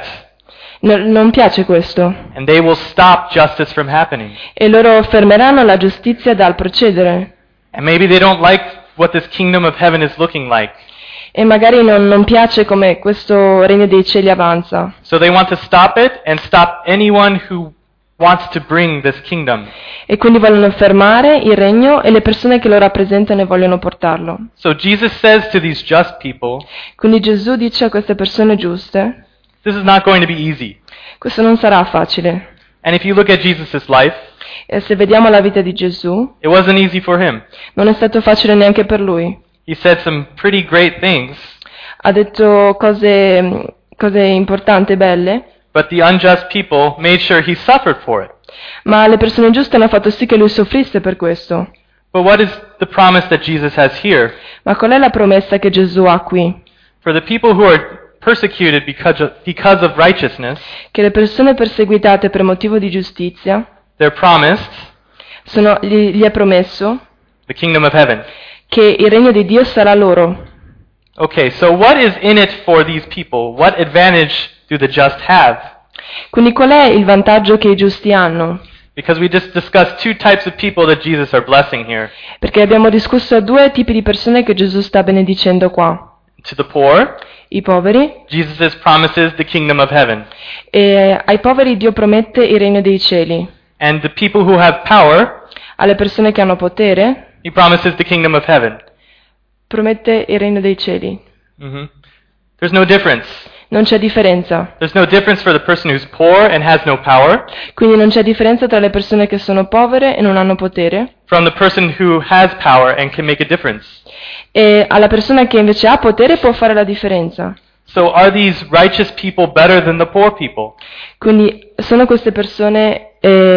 Non piace questo. and they will stop justice from happening. E loro fermeranno la giustizia dal procedere. And maybe they don't like what this kingdom of heaven is looking like. E magari non piace come questo regno dei cieli avanza. So they want to stop it and stop anyone who wants to bring this kingdom. E quindi vogliono fermare il regno e le persone che lo rappresentano e vogliono portarlo. So Jesus says to these just people, Quindi Gesù dice a queste persone giuste, this is not going to be easy. questo non sarà facile. And if you look at Jesus' life, E se vediamo la vita di Gesù, it wasn't easy for him. non è stato facile neanche per lui. He said some pretty great things, Ha detto cose importanti e belle, but the unjust people made sure he suffered for it. ma le persone giuste hanno fatto sì che lui soffrisse per questo. But what is the promise that Jesus has here? Ma qual è la promessa che Gesù ha qui? For the people who are persecuted because of righteousness, Che le persone perseguitate per motivo di giustizia they're promised gli è promesso the kingdom of heaven. che il regno di Dio sarà loro. Okay, so what is in it for these people? What advantage do the just have? Quindi qual è il vantaggio che i giusti hanno? Because we just discussed two types of people that Jesus are blessing here. Perché abbiamo discusso due tipi di persone che Gesù sta benedicendo qua. To the poor, I poveri, Jesus promises the kingdom of heaven. e ai poveri Dio promette il regno dei cieli. And the people who have power, Alle persone che hanno potere he promises the kingdom of heaven. promette il regno dei cieli. There's no difference. Non c'è differenza. There's no difference for the person who's poor and has no power Quindi non c'è differenza tra le persone che sono povere e non hanno potere from the person who has power and can make a difference. e alla persona che invece ha potere può fare la differenza. So are these righteous people better than the poor people? Quindi sono queste persone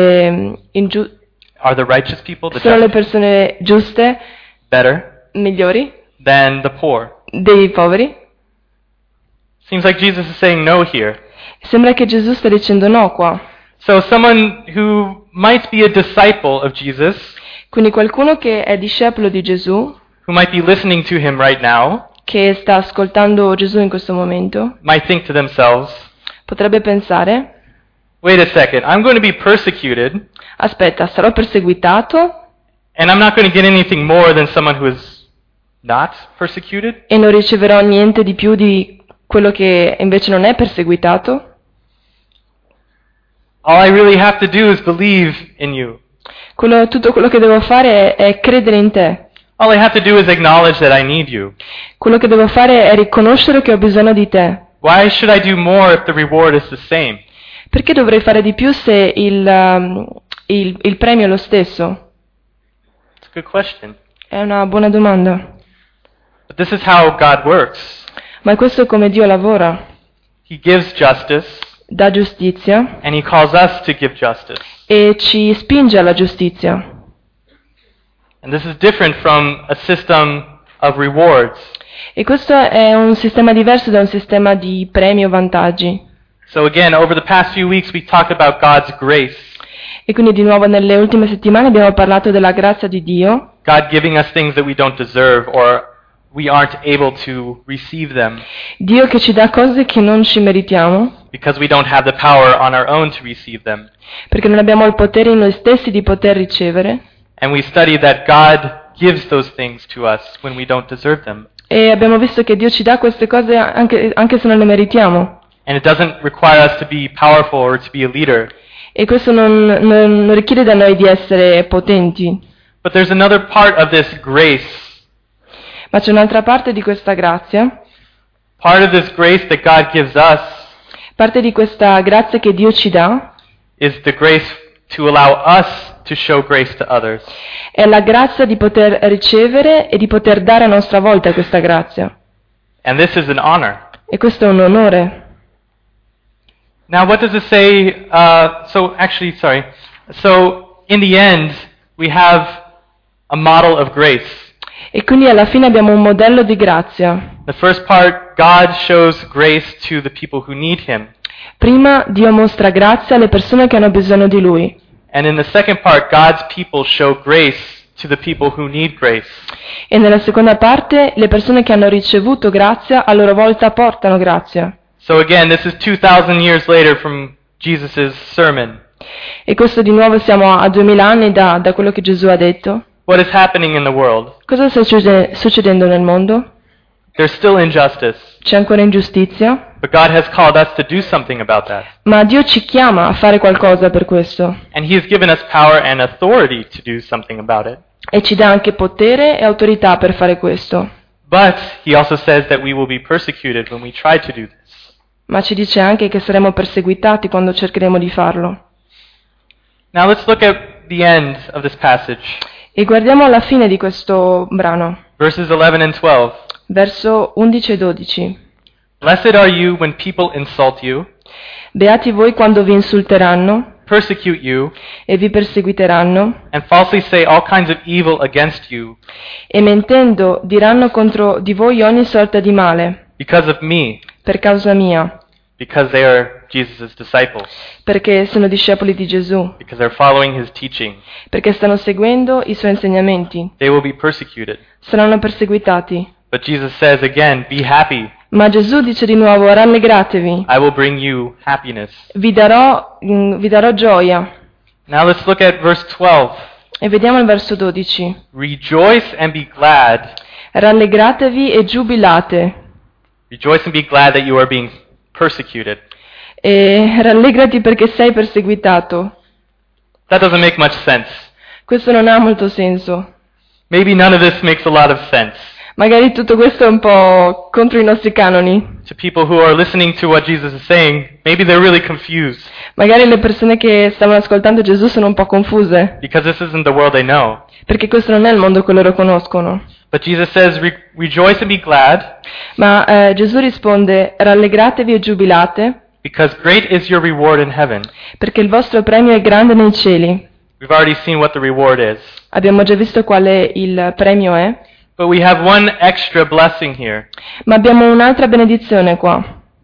Are the righteous people, the sono le just, persone giuste, better migliori than the poor? dei poveri? Seems like Jesus is saying no here. Sembra che Gesù sta dicendo no qua. So someone who might be a disciple of Jesus, Quindi qualcuno che è discepolo di Gesù, who might be listening to him right now, che sta ascoltando Gesù in questo momento, might think to themselves, potrebbe pensare: wait a second, I'm going to be persecuted, aspetta, sarò perseguitato and I'm not going to get anything more than someone who is not persecuted? e non riceverò niente di più di quello che invece non è perseguitato? All I really have to do is believe in you. Tutto quello che devo fare è credere in te. All I have to do is acknowledge that I need you. Quello che devo fare è riconoscere che ho bisogno di te. Why should I do more if the reward is the same? Perché dovrei fare di più se il premio è lo stesso? It's a good question. È una buona domanda. But this is how God works. Ma questo è come Dio lavora. He gives justice, Dà giustizia and he calls us to give justice. e ci spinge alla giustizia. And this is different from a system of rewards. E questo è un sistema diverso da un sistema di premi o vantaggi. So again, over the past few weeks, we talked about God's grace. E quindi di nuovo nelle ultime settimane abbiamo parlato della grazia di Dio, God giving us things that we don't deserve or we aren't able to receive them. Dio che ci dà cose che non ci meritiamo because we don't have the power on our own to receive them. perché non abbiamo il potere in noi stessi di poter ricevere. And we study that God gives those things to us when we don't deserve them. E abbiamo visto che Dio ci dà queste cose anche se non le meritiamo. And it doesn't require us to be powerful or to be a leader. E questo non richiede da noi di essere potenti. But there's another part of this grace. Ma c'è un'altra parte di questa grazia, Part of this grace that God gives us parte di questa grazia che Dio ci dà, is the grace to allow us to show grace to others. è la grazia di poter ricevere e di poter dare a nostra volta questa grazia. And this is an honor. E questo è un onore. Now, what does it say? So, in the end, we have a model of grace. E quindi alla fine abbiamo un modello di grazia. The first part, God shows grace to the people who need Him. Prima Dio mostra grazia alle persone che hanno bisogno di Lui. And in the second part, God's people show grace to the people who need grace. E nella seconda parte le persone che hanno ricevuto grazia a loro volta portano grazia. So again, this is 2,000 years later from Jesus' sermon. E questo di nuovo siamo a 2000 anni da quello che Gesù ha detto. What is happening in the world? Cosa sta succedendo nel mondo? There's still injustice, C'è ancora ingiustizia, but God has called us to do something about that. ma Dio ci chiama a fare qualcosa per questo. And He has given us power and authority to do something about it. E ci dà anche potere e autorità per fare questo. But He also says that we will be persecuted when we try to do this. Ma ci dice anche che saremo perseguitati quando cercheremo di farlo. Now let's look at the end of this passage, E guardiamo alla fine di questo brano, verses 11 and 12. verso 11 e 12. Blessed are you when people insult you, Beati voi quando vi insulteranno persecute you, e vi perseguiteranno, and falsely say all kinds of evil against you e mentendo diranno contro di voi ogni sorta di male, because of me, per causa mia, because they are Jesus' disciples, perché sono discepoli di Gesù, because they're following His teaching. perché stanno seguendo i suoi insegnamenti. They will be persecuted. Saranno perseguitati. But Jesus says again, be happy. Ma Gesù dice di nuovo, rallegratevi, I will bring you happiness. vi darò gioia. Now let's look at verse 12. E vediamo il verso 12. Rejoice and be glad. Rallegratevi e giubilate. Rejoice and be glad that you are being persecuted. E rallegrati perché sei perseguitato. That doesn't make much sense. Questo non ha molto senso. Maybe none of this makes a lot of sense. Magari tutto questo è un po' contro i nostri canoni. To people who are listening to what Jesus is saying, maybe they're really confused Magari le persone che stavano ascoltando Gesù sono un po' confuse, because this isn't the world they know. perché questo non è il mondo che loro conoscono. But Jesus says, rejoice and be glad Ma Gesù risponde, rallegratevi e giubilate, because great is your reward in heaven. perché il vostro premio è grande nei cieli. We've already seen what the reward is. Abbiamo già visto quale il premio è, But we have one extra blessing here. ma abbiamo un'altra benedizione qua.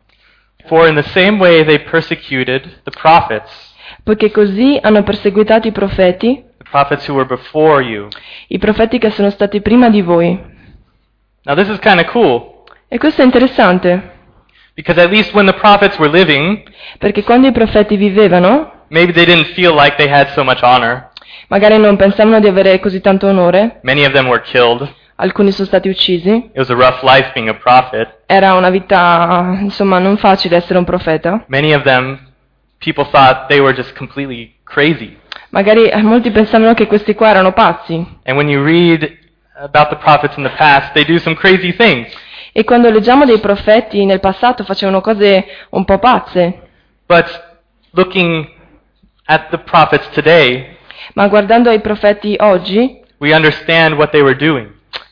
For in the same way they persecuted the prophets Poiché così hanno perseguitato the prophets who were before you. i profeti che sono stati prima di voi. Now this is kind of cool, E questo è interessante, because at least when the prophets were living, perché quando i profeti vivevano, maybe they didn't feel like they had so much honor. magari non pensavano di avere così tanto onore, Many of them were killed. alcuni sono stati uccisi, It was a rough life being a prophet. era una vita, insomma, non facile essere un profeta. Many of them, people thought they were just completely crazy. Magari molti pensavano che questi qua erano pazzi. And when you read about the prophets in the past, they do some crazy things. E quando leggiamo dei profeti nel passato facevano cose un po' pazze. But looking at the prophets today, Ma guardando ai profeti oggi, we understand what they were doing.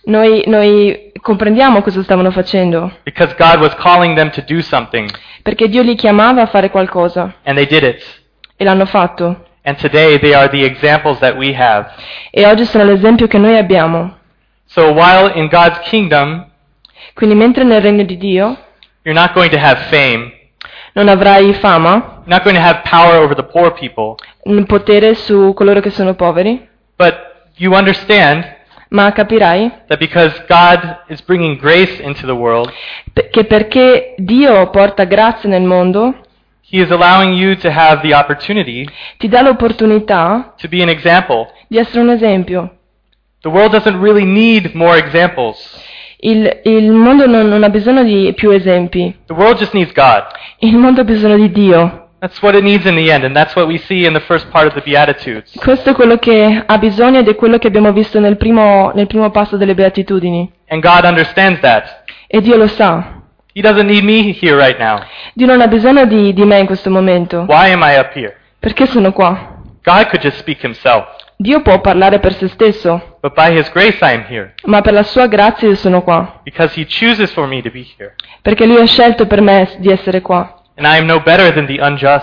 noi comprendiamo cosa stavano facendo. Because God was calling them to do something, Perché Dio li chiamava a fare qualcosa. and they did it. E l'hanno fatto. And today they are the examples that we have. E oggi sono l'esempio che noi abbiamo. So while in God's kingdom, Quindi mentre nel regno di Dio you're not going to have fame, non avrai fama, you're not going to have power over the poor people, potere su coloro che sono poveri, but you understand ma capirai that because God is bringing grace into the world, che perché Dio porta grazia nel mondo, He is allowing you to have the opportunity ti dà l'opportunità to be an example. di essere un esempio. The world doesn't really need more examples. Il mondo non ha bisogno di più esempi, The world just needs God. il mondo ha bisogno di Dio. That's what it needs in the end, and that's what we see in the first part of the Beatitudes. Questo è quello che ha bisogno ed è quello che abbiamo visto nel primo passo delle Beatitudini. And God understands that. E Dio lo sa. He doesn't need me here right now. Dio non ha bisogno di me in questo momento. Why am I up here? Perché sono qua? God could just speak himself. Dio può parlare per se stesso, But by his grace I am here. ma per la sua grazia io sono qua. Because he chooses for me to be here. Perché Lui ha scelto per me di essere qua. And I am no better than the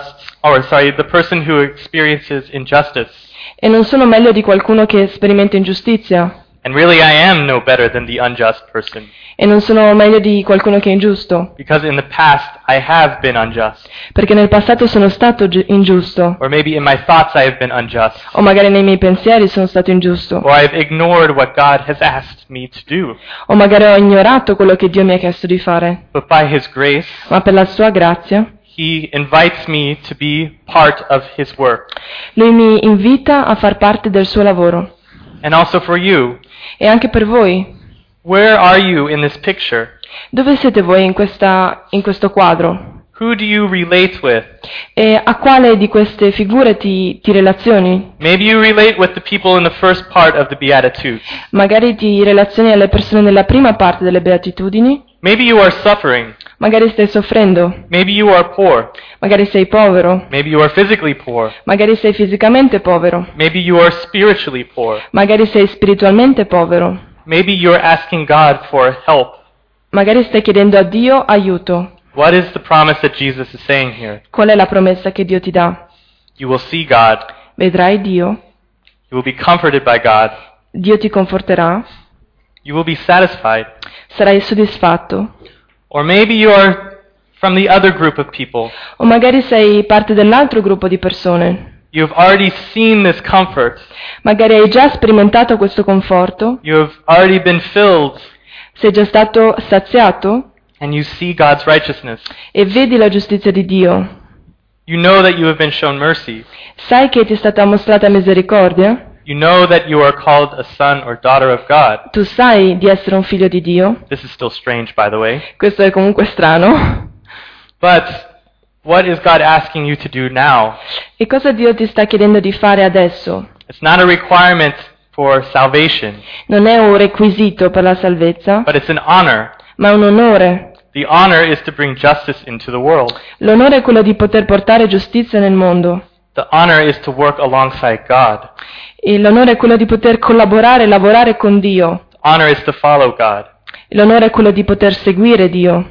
the person who experiences injustice. E non sono meglio di qualcuno che sperimenta ingiustizia. And really I am no better than the unjust person. E non sono meglio di qualcuno che è ingiusto. Because in the past I have been unjust. Perché nel passato sono stato ingiusto. Or maybe in my thoughts I have been unjust. O magari nei miei pensieri sono stato ingiusto. Or I've ignored what God has asked me to do. O magari ho ignorato quello che Dio mi ha chiesto di fare. But by his grace, Ma per la sua grazia, he invites me to be part of his work. Lui mi invita a far parte del suo lavoro. And also for you, E anche per voi. where are you in this picture? Dove siete voi in questo quadro? Who do you relate with? E a quale di queste figure ti relazioni? Maybe you relate with the people in the first part of the Beatitudes. Magari ti relazioni alle persone nella prima parte delle Beatitudini. Maybe you are suffering. Magari stai soffrendo. Maybe you are poor. Magari sei povero. Maybe you are physically poor. Magari sei fisicamente povero. Maybe you are spiritually poor. Magari sei spiritualmente povero. Maybe you are asking God for help. Magari stai chiedendo a Dio aiuto. What is the promise that Jesus is saying here? Qual è la promessa che Dio ti dà? You will see God. Vedrai Dio. You will be comforted by God. Dio ti conforterà. You will be satisfied. Sarai soddisfatto. Or maybe you are from the other group of people. O magari sei parte dell'altro gruppo di persone. You have already seen this comfort. Magari hai già sperimentato questo conforto. You have already been filled. Sei già stato saziato. And you see God's righteousness. E vedi la giustizia di Dio. You know that you have been shown mercy. Sai che ti è stata mostrata misericordia. You know that you are called a son or daughter of God. Tu sai di essere un figlio di Dio. This is still strange, by the way. Questo è comunque strano. But what is God asking you to do now? E cosa Dio ti sta chiedendo di fare adesso? It's not a requirement for salvation, Non è un requisito per la salvezza, but it's an honor. ma è un onore. The honor is to bring justice into the world. L'onore è quello di poter portare giustizia nel mondo. The honor is to work alongside God. E l'onore è quello di poter collaborare e lavorare con Dio. The honor is to follow God. L'onore è quello di poter seguire Dio.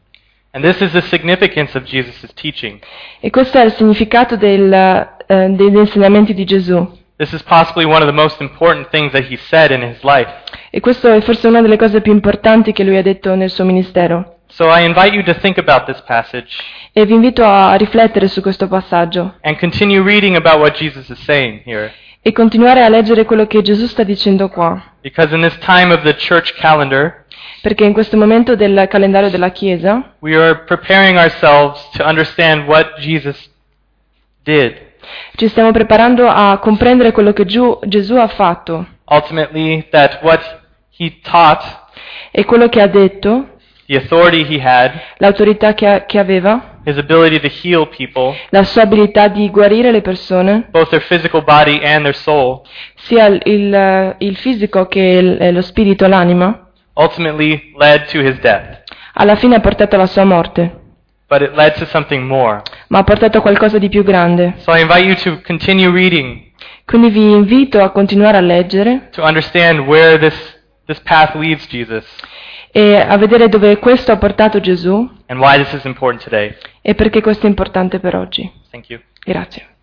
And this is the significance of Jesus' teaching. E questo è il significato degli insegnamenti di Gesù. This is possibly one of the most important things that he said in his life. E questo è forse una delle cose più importanti che lui ha detto nel suo ministero. So I invite you to think about this passage E vi invito a riflettere su questo passaggio and continue reading about what Jesus is saying here. e continuare a leggere quello che Gesù sta dicendo qua. Because in this time of the church calendar, Perché in questo momento del calendario della Chiesa we are preparing ourselves to understand what Jesus did. ci stiamo preparando a comprendere quello che Gesù ha fatto Ultimately, that what he taught, e quello che ha detto, the authority he had, l'autorità che aveva, his ability to heal people, la sua abilità di guarire le persone, both their physical body and their soul, sia il fisico che lo spirito, l'anima, ultimately led to his death. alla fine ha portato alla sua morte, But it led to something more. ma ha portato a qualcosa di più grande. So I invite you to continue reading, Quindi vi invito a continuare a leggere to understand where this path leads Jesus, e a vedere dove questo ha portato Gesù and why this is important today. e perché questo è importante per oggi. Thank you. Grazie.